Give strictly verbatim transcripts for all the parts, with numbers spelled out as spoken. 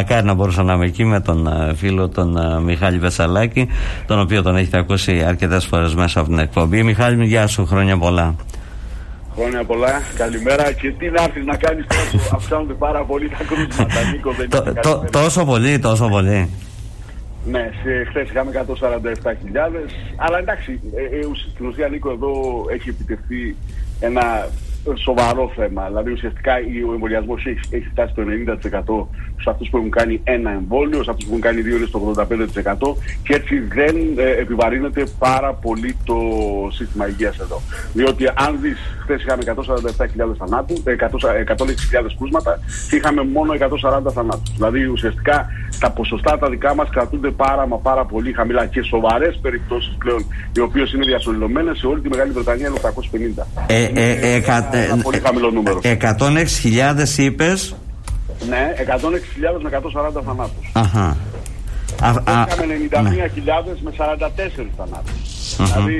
μακάρι να μπορούσα να είμαι εκεί με τον uh, φίλο τον uh, Μιχάλη Πετσαλάκη, τον οποίο τον έχετε ακούσει αρκετές φορές μέσα από την εκπομπή. Μιχάλη, γεια σου, χρόνια πολλά. Χρόνια πολλά, καλημέρα. Και τι να έρθεις να κάνεις τόσο, αυξάνονται πάρα πολύ τα κρούσματα, Νίκο, δεν είναι το, τόσο πολύ, τόσο πολύ. Ναι, χθες είχαμε εκατόν σαράντα επτά χιλιάδες, αλλά εντάξει, ε, ε, στην ουσία, Νίκο, εδώ έχει επιτευχθεί ένα σοβαρό θέμα. Δηλαδή ουσιαστικά ο εμβολιασμός έχει, έχει φτάσει το ενενήντα τοις εκατό σε αυτούς που έχουν κάνει ένα εμβόλιο, σε αυτούς που έχουν κάνει δύο είναι στο ογδόντα πέντε τοις εκατό, και έτσι δεν ε, επιβαρύνεται πάρα πολύ το σύστημα υγείας εδώ. Διότι αν δεις, χθες είχαμε εκατόν σαράντα επτά χιλιάδες θανάτους, εκατόν έξι χιλιάδες κρούσματα και είχαμε μόνο εκατόν σαράντα θανάτους. Δηλαδή ουσιαστικά τα ποσοστά τα δικά μας κρατούνται πάρα μα πάρα πολύ χαμηλά και σοβαρές περιπτώσεις πλέον, οι οποίες είναι διασωληνωμένες σε όλη τη Μεγάλη Βρετανία είναι οκτακόσιες πενήντα. Ε, ε, ε, κα, ένα ε, πολύ χαμηλό νούμερο. εκατόν έξι χιλιάδες είπες. Ναι, εκατόν έξι χιλιάδες με εκατόν σαράντα θανάτους. Αχα. Είχαμε ενενήντα μία χιλιάδες με σαράντα τέσσερις θανάτους. Uh-huh. Δηλαδή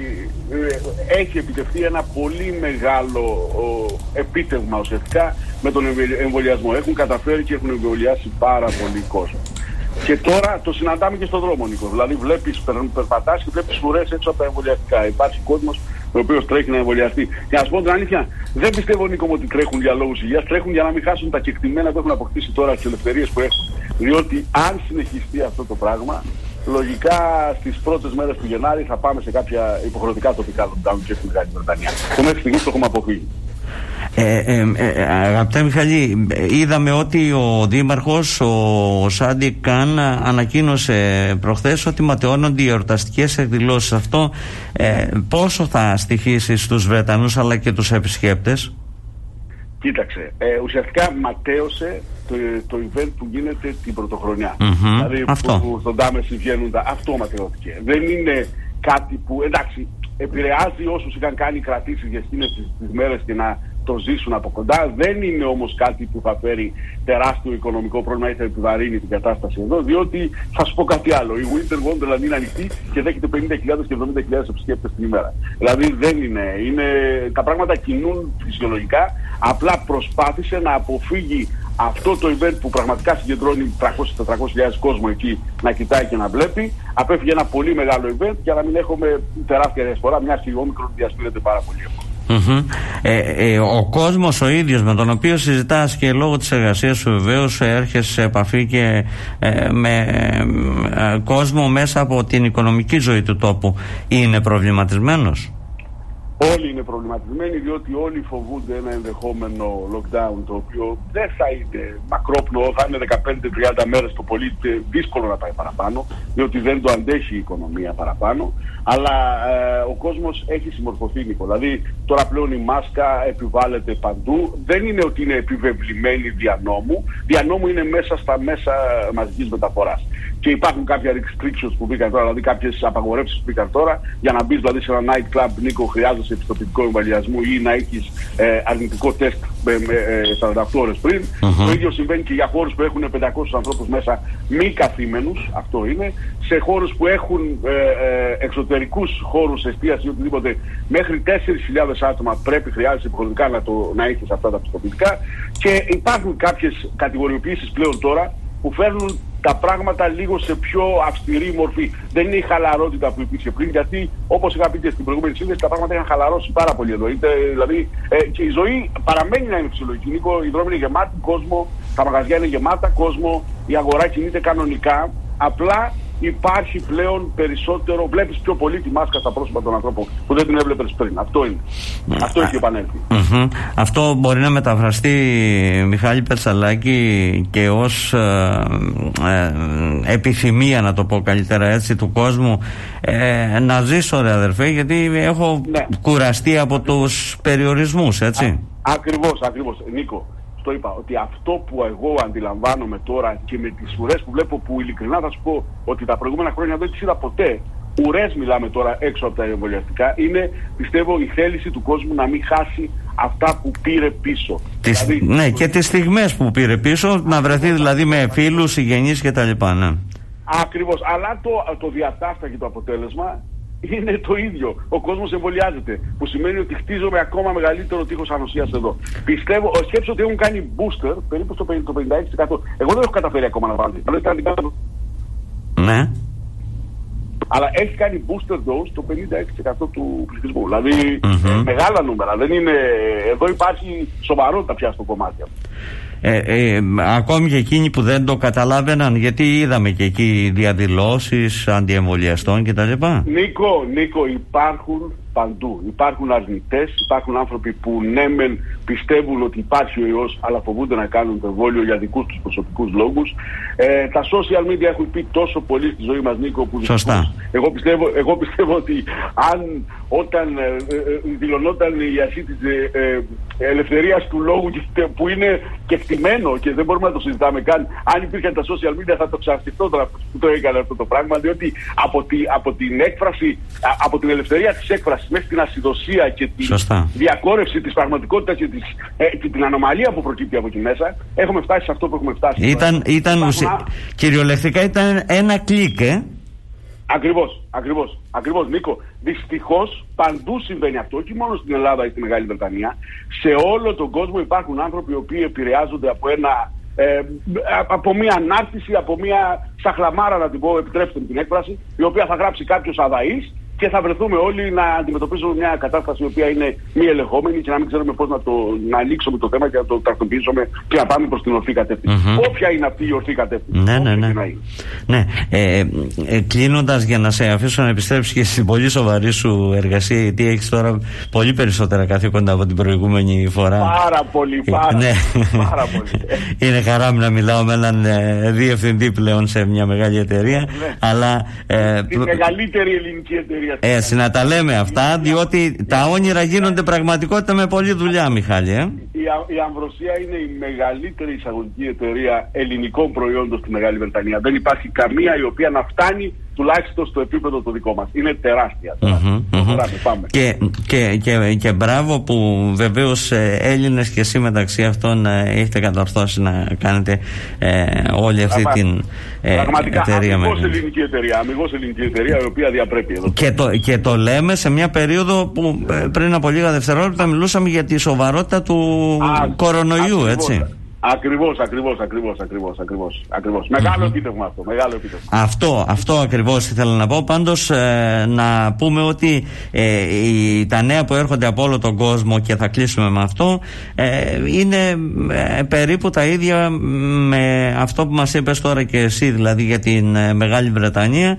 ε, έχει επιτευχθεί ένα πολύ μεγάλο ο, επίτευγμα ουσιαστικά με τον εμβολιασμό. Έχουν καταφέρει και έχουν εμβολιάσει πάρα πολύ κόσμο. Και τώρα το συναντάμε και στον δρόμο, Νίκο. Δηλαδή βλέπεις, περπατάς και βλέπεις ουρές έτσι από τα εμβολιαστικά. Υπάρχει κόσμος ο οποίος τρέχει να εμβολιαστεί. Και να σου πω την αλήθεια, δεν πιστεύω, Νίκο, ότι τρέχουν για λόγους υγείας. Τρέχουν για να μην χάσουν τα κεκτημένα που έχουν αποκτήσει τώρα, τις ελευθερίες που έχουν. Διότι αν συνεχιστεί αυτό το πράγμα, λογικά στις πρώτες μέρες του Γενάρη θα πάμε σε κάποια υποχρεωτικά τοπικά lockdown και στην Μεγάλη Βρετανία. Το μέχρι στιγμής το έχουμε αποφύγει. Ε, ε, ε, αγαπητέ Μιχαλή, είδαμε ότι ο Δήμαρχος, ο Σάντικ Καν, ανακοίνωσε προχθές ότι ματαιώνονται οι εορταστικές εκδηλώσεις. Αυτό ε, πόσο θα στοιχήσει στους Βρετανούς αλλά και τους επισκέπτες? Κοίταξε, ε, ουσιαστικά ματέωσε το, το event που γίνεται την πρωτοχρονιά. Mm-hmm, δηλαδή αυτό. που στον Τάμεση βγαίνουν τα, αυτό ματαιώθηκε. Δεν είναι κάτι που, εντάξει, επηρεάζει όσους είχαν κάνει κρατήσεις για εκείνες τις, τις μέρες και να το ζήσουν από κοντά. Δεν είναι όμως κάτι που θα φέρει τεράστιο οικονομικό πρόβλημα ή θα επιβαρύνει την κατάσταση εδώ, διότι θα σου πω κάτι άλλο. Η Winter Wonderland είναι ανοιχτή και δέχεται πενήντα χιλιάδες και εβδομήντα χιλιάδες επισκέπτες την ημέρα. Δηλαδή δεν είναι, είναι. Τα πράγματα κινούν φυσιολογικά. Απλά προσπάθησε να αποφύγει αυτό το event που πραγματικά συγκεντρώνει τριακόσιες με τετρακόσιες χιλιάδες κόσμο εκεί να κοιτάει και να βλέπει. Απέφυγε ένα πολύ μεγάλο event για να μην έχουμε τεράστια διασπορά, μια και η όμικρον διασπείρεται πάρα πολύ εύκολα. Mm-hmm. Ε, ε, ο κόσμος ο ίδιος με τον οποίο συζητάς και λόγω της εργασίας σου βεβαίως έρχεσαι σε επαφή και ε, με ε, κόσμο μέσα από την οικονομική ζωή του τόπου, είναι προβληματισμένος? Όλοι είναι προβληματισμένοι, διότι όλοι φοβούνται ένα ενδεχόμενο lockdown, το οποίο δεν θα είναι μακρόπνοο, θα είναι δεκαπέντε με τριάντα μέρες το πολύ, δύσκολο να πάει παραπάνω, διότι δεν το αντέχει η οικονομία παραπάνω. Αλλά ε, ο κόσμος έχει συμμορφωθεί, Νίκο. Δηλαδή τώρα πλέον η μάσκα επιβάλλεται παντού. Δεν είναι ότι είναι επιβεβλημένη δια νόμου. Δια νόμου είναι μέσα στα μέσα μαζικής μεταφοράς. Και υπάρχουν κάποια restrictions που μπήκαν τώρα, δηλαδή κάποιες απαγορεύσεις που μπήκαν τώρα. Για να μπεις δηλαδή σε ένα night club, Νίκο, χρειάζεσαι επιστοποιητικό εμβολιασμού ή να έχεις ε, αρνητικό τεστ με, με, ε, σαράντα οκτώ ώρες πριν. Uh-huh. Το ίδιο συμβαίνει και για χώρους που έχουν πεντακόσιους ανθρώπους μέσα μη καθήμενους. Αυτό είναι. Σε χώρους που έχουν ε, ε, εξωτερικούς χώρους εστίασης ή οτιδήποτε, μέχρι τέσσερις χιλιάδες άτομα πρέπει, χρειάζεσαι υποχρεωτικά να, το, να έχεις αυτά τα πιστοποιητικά. Και υπάρχουν κάποιες κατηγοριοποιήσεις πλέον τώρα που φέρνουν τα πράγματα λίγο σε πιο αυστηρή μορφή. Δεν είναι η χαλαρότητα που υπήρχε πριν, γιατί όπως είχα πει και στην προηγούμενη σύνδεση, τα πράγματα είχαν χαλαρώσει πάρα πολύ εδώ. Είτε, δηλαδή, ε, και η ζωή παραμένει να είναι φυσιολογική. Νίκο, οι δρόμοι είναι γεμάτοι κόσμο, τα μαγαζιά είναι γεμάτα κόσμο, η αγορά κινείται κανονικά. Απλά υπάρχει πλέον περισσότερο, βλέπεις πιο πολύ τη μάσκα στα πρόσωπα των ανθρώπων που δεν την έβλεπες πριν. Αυτό είναι. Αυτό έχει επανέλθει. Mm-hmm. Αυτό μπορεί να μεταφραστεί, Μιχάλη Πετσαλάκη, και ως ε, ε, επιθυμία, να το πω καλύτερα έτσι, του κόσμου ε, να ζήσω, ρε αδερφέ, γιατί έχω ναι. κουραστεί από τους περιορισμούς, έτσι. Α, ακριβώς, ακριβώς. Νίκο, το είπα, ότι αυτό που εγώ αντιλαμβάνομαι τώρα και με τις ουρές που βλέπω, που ειλικρινά θα σου πω ότι τα προηγούμενα χρόνια δεν τις είδα ποτέ, ουρές μιλάμε τώρα έξω από τα εμβολιαστικά, είναι, πιστεύω, η θέληση του κόσμου να μην χάσει αυτά που πήρε πίσω. Τις, δηλαδή, ναι, το... και τις στιγμές που πήρε πίσω, να βρεθεί δηλαδή με φίλους, συγγενείς κτλ. Ναι. Ακριβώς, αλλά το, το διατάφτα και το αποτέλεσμα είναι το ίδιο. Ο κόσμος εμβολιάζεται. Που σημαίνει ότι χτίζομαι ακόμα μεγαλύτερο τείχος ανοσίας εδώ. Πιστεύω, σκέψω ότι έχουν κάνει booster περίπου στο πενήντα έξι τοις εκατό. Εγώ δεν έχω καταφέρει ακόμα να βάλω. Ναι. Αλλά έχει κάνει booster dose το πενήντα έξι τοις εκατό του πληθυσμού. Δηλαδή mm-hmm. μεγάλα νούμερα. Δεν είναι... Εδώ υπάρχει σοβαρότητα πια στο κομμάτι. Ε, ε, ακόμη και εκείνοι που δεν το καταλάβαιναν, γιατί είδαμε και εκεί διαδηλώσεις αντιεμβολιαστών κτλ. Νίκο, Νίκο, υπάρχουν παντού. Υπάρχουν αρνητές, υπάρχουν άνθρωποι που ναι μεν πιστεύουν ότι υπάρχει ο ιός, αλλά φοβούνται να κάνουν το εμβόλιο για δικούς τους προσωπικούς λόγους. Ε, τα social media έχουν πει τόσο πολύ στη ζωή μας, Νίκο, που σωστά. Εγώ πιστεύω, εγώ πιστεύω ότι αν όταν ε, ε, δηλωνόταν η αρχή της ε, ε, ελευθερίας του λόγου, που είναι κεκτημένο και δεν μπορούμε να το συζητάμε καν, αν υπήρχαν τα social media θα το ξανασκεφτώ τώρα που το έκανε αυτό το πράγμα, διότι από, τη, από την έκφραση, από την ελευθερία της έκφρασης μέχρι την ασυδοσία και την σωστά. Διακόρευση της πραγματικότητας και, της, ε, και την ανομαλία που προκύπτει από εκεί μέσα, έχουμε φτάσει σε αυτό που έχουμε φτάσει. Ήταν, ήταν ουσι... να... κυριολεκτικά ήταν ένα κλικ, ε? Ακριβώς, ακριβώς, ακριβώς, Νίκο. Δυστυχώς παντού συμβαίνει αυτό, όχι μόνο στην Ελλάδα ή στη Μεγάλη Βρετανία. Σε όλο τον κόσμο υπάρχουν άνθρωποι οι οποίοι επηρεάζονται από ένα... Ε, από μια ανάρτηση, από μια σαχλαμάρα, να την πω, επιτρέψτε μου την έκφραση, η οποία θα γράψει κάποιος αδαής και θα βρεθούμε όλοι να αντιμετωπίσουμε μια κατάσταση η οποία είναι μη ελεγχόμενη και να μην ξέρουμε πώς να, το, να ανοίξουμε το θέμα και να το τακτοποιήσουμε και να πάμε προς την ορθή κατεύθυνση. Mm-hmm. Όποια είναι αυτή η ορθή κατεύθυνση. Ναι, ναι, ναι. ναι. Ε, ε, κλείνοντας, για να σε αφήσω να επιστρέψεις και στην πολύ σοβαρή σου εργασία, γιατί έχεις τώρα πολύ περισσότερα καθήκοντα από την προηγούμενη φορά. Πάρα πολύ, πάρα, ναι. πάρα πολύ. Είναι χαρά μου να μιλάω με έναν ε, διευθυντή πλέον σε μια μεγάλη εταιρεία. Ναι. Αλλά, ε, η μεγαλύτερη ελληνική εταιρεία. Έτσι, να τα λέμε αυτά, διότι τα όνειρα γίνονται πραγματικότητα με πολλή δουλειά, Μιχάλη. Ε? Η, η Αμβροσία είναι η μεγαλύτερη εισαγωγική εταιρεία ελληνικών προϊόντων στη Μεγάλη Βρετανία. Δεν υπάρχει καμία η οποία να φτάνει τουλάχιστον στο επίπεδο το δικό μας. Είναι τεράστια. Mm-hmm, mm-hmm. Πάμε. Και, και, και, και μπράβο που βεβαίως ε, Έλληνες και εσύ μεταξύ αυτών ε, έχετε κατορθώσει να κάνετε ε, όλη αυτή Άμα, την ε, πραγματικά, εταιρεία. Αμυγός ελληνική εταιρεία, αμυγός ελληνική εταιρεία η οποία διαπρέπει εδώ. Και το, και το λέμε σε μια περίοδο που ε, πριν από λίγα δευτερόλεπτα μιλούσαμε για τη σοβαρότητα του Α, κορονοϊού, έτσι. Ακριβώς, ακριβώς, ακριβώς, ακριβώς, ακριβώς, ακριβώς. Μεγάλο mm-hmm. επίτευγμα αυτό, μεγάλο επίτευγμα. Αυτό, αυτό ακριβώς ήθελα να πω. Πάντως ε, να πούμε ότι ε, οι, τα νέα που έρχονται από όλο τον κόσμο, και θα κλείσουμε με αυτό, ε, είναι ε, περίπου τα ίδια με αυτό που μας είπες τώρα και εσύ, δηλαδή για την ε, Μεγάλη Βρετανία.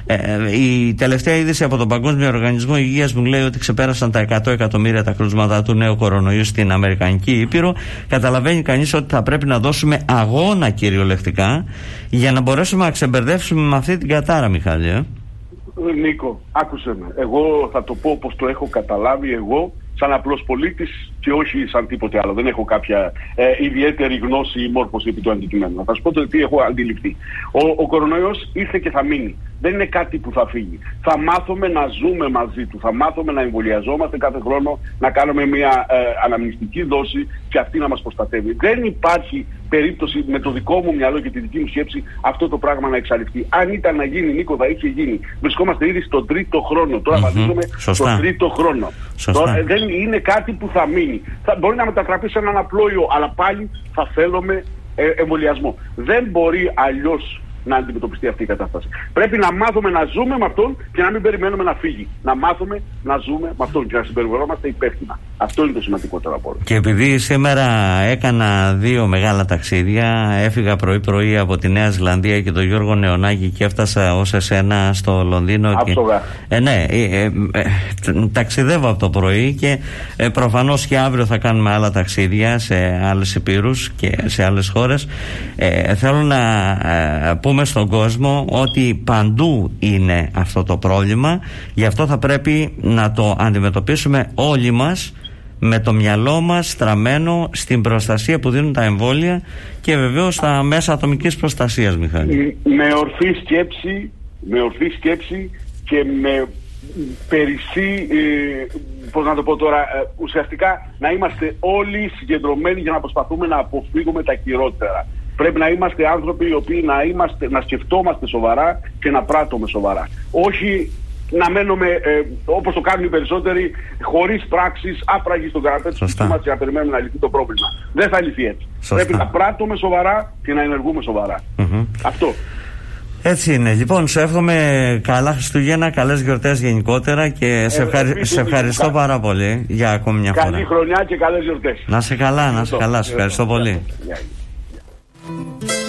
Ε, η τελευταία είδηση από τον Παγκόσμιο Οργανισμό Υγείας μου λέει ότι ξεπέρασαν τα εκατό εκατομμύρια τα κρούσματα του νέου κορονοϊού στην Αμερικανική Ήπειρο. Καταλαβαίνει κανείς ότι θα πρέπει να δώσουμε αγώνα κυριολεκτικά για να μπορέσουμε να ξεμπερδεύσουμε με αυτή την κατάρα, Μιχάλη. Ε? Νίκο, άκουσε με. Εγώ θα το πω όπως το έχω καταλάβει εγώ, σαν απλός πολίτης και όχι σαν τίποτε άλλο. Δεν έχω κάποια ε, ιδιαίτερη γνώση ή μόρφωση επί του αντικειμένου. Θα σου πω το τι έχω αντιληφθεί. Ο, ο κορονοϊός ήρθε και θα μείνει. Δεν είναι κάτι που θα φύγει. Θα μάθουμε να ζούμε μαζί του. Θα μάθουμε να εμβολιαζόμαστε κάθε χρόνο, να κάνουμε μια ε, αναμνηστική δόση και αυτή να μας προστατεύει. Δεν υπάρχει περίπτωση με το δικό μου μυαλό και τη δική μου σκέψη αυτό το πράγμα να εξαλειφθεί. Αν ήταν να γίνει, Νίκο, θα είχε γίνει. Βρισκόμαστε ήδη στον τρίτο χρόνο. Τώρα mm-hmm. βαδίζουμε στον τρίτο χρόνο. Τώρα, ε, δεν είναι κάτι που θα μείνει. Θα, μπορεί να μετατραπεί σε έναν απλό ιό, αλλά πάλι θα θέλουμε ε, εμβολιασμό. Δεν μπορεί αλλιώς να αντιμετωπιστεί αυτή η κατάσταση. Πρέπει να μάθουμε να ζούμε με αυτόν και να μην περιμένουμε να φύγει. Να μάθουμε να ζούμε με αυτόν και να συμπεριφερόμαστε υπεύθυνα. Αυτό είναι το σημαντικότερο από όλα. Και επειδή σήμερα έκανα δύο μεγάλα ταξίδια, έφυγα πρωί-πρωί από τη Νέα Ζηλανδία και τον Γιώργο Νεωνάκη και έφτασα ως εσένα στο Λονδίνο. Άψογα. Και... Ε, ναι, ε, ε, ε, ταξιδεύω από το πρωί και ε, προφανώς και αύριο θα κάνουμε άλλα ταξίδια σε άλλες υπήρους και σε άλλες χώρες. Ε, θέλω να ε, πούμε στον κόσμο ότι παντού είναι αυτό το πρόβλημα, γι' αυτό θα πρέπει να το αντιμετωπίσουμε όλοι μας με το μυαλό μας στραμμένο στην προστασία που δίνουν τα εμβόλια και βεβαίως τα μέσα ατομικής προστασίας, Μιχάλη. Με ορθή σκέψη, με ορθή σκέψη και με περισσή, ε, πώς να το πω τώρα, ε, ουσιαστικά να είμαστε όλοι συγκεντρωμένοι για να προσπαθούμε να αποφύγουμε τα χειρότερα. Πρέπει να είμαστε άνθρωποι οι οποίοι να, είμαστε, να σκεφτόμαστε σοβαρά και να πράττουμε σοβαρά. Όχι να μένουμε ε, όπως το κάνουν οι περισσότεροι, χωρίς πράξεις, άπραγοι στον καραπέτη του συστήματος και να περιμένουμε να λυθεί το πρόβλημα. Δεν θα λυθεί έτσι. Σωστά. Πρέπει να πράττουμε σοβαρά και να ενεργούμε σοβαρά. Mm-hmm. Αυτό. Έτσι είναι. Λοιπόν, σου εύχομαι καλά Χριστούγεννα, καλές γιορτές γενικότερα και ε, σε, ευχαρι... σε ευχαριστώ κα... πάρα πολύ για ακόμη μια φορά. Καλή χρονιά και καλές γιορτές. Να σε καλά, να σε καλά. Σε ευχαριστώ πολύ. Yeah, yeah.